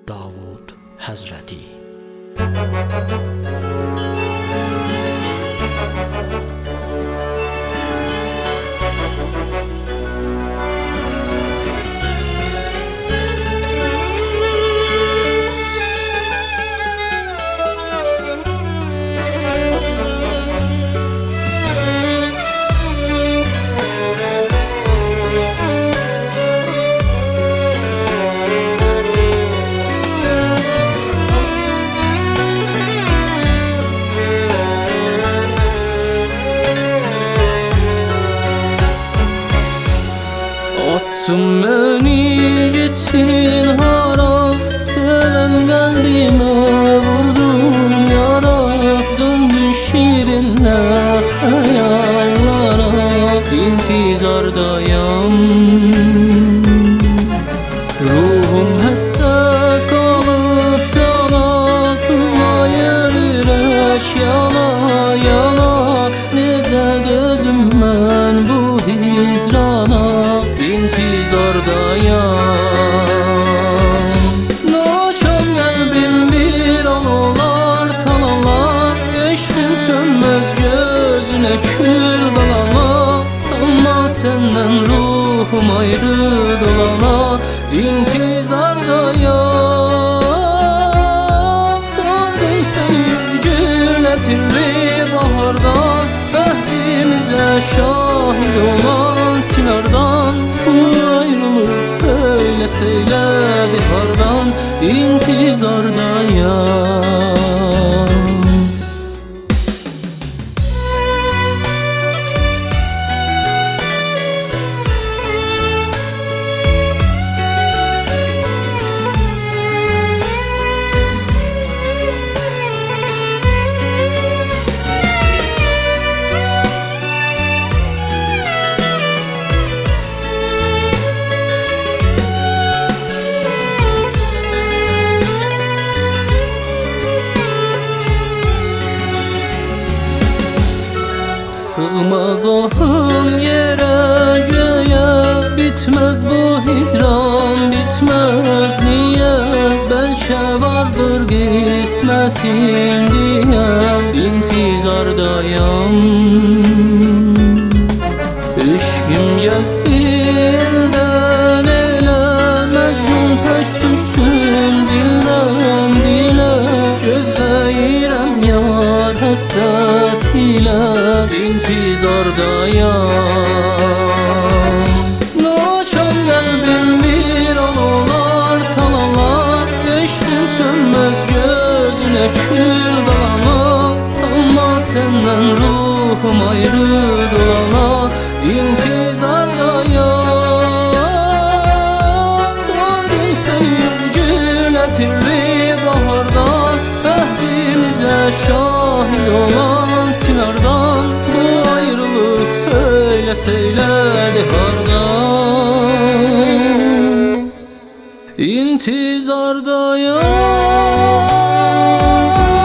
Davud Həzrəti. Attın beni gittin hara, seven kalbime vurdun yara. Döndün şirinle hayallara, intizardayım. Ruhum hasret kalıp cana, sızlayır yürek yana yana. Nece dözüm ben bu hicrana, intizardayım. Naçan kalbim bir an olar talalar, eşkim sönmez gözüne kül balana. Sanma senden ruhum ayrı dolana, intizardayım. Sardın seni cületirli bahardan, behdimize şahit olan sinardan. Bu ayrılık söyle söyledi hardan, intizardayım. Sığmaz ahım yere göğe, bitmez bu hicran bitmez niye. Belki vardır kısmetin diye, intizardayım. Eşkim gezdiğinden ele, Mecnun taş düştüm dilden dile. Gözleyirem yar hasret ile, intizardayım. Naçan kalbim bir an olar talalar, eşkim sönmez gözüne kül balana. Sanma senden ruhum ayrı dolana, intizardayım. Sardın seni cületirli bahardan, behdimize şahit olan sinardan. Bu ayrılık söyle söyledi hardan, intizardayım.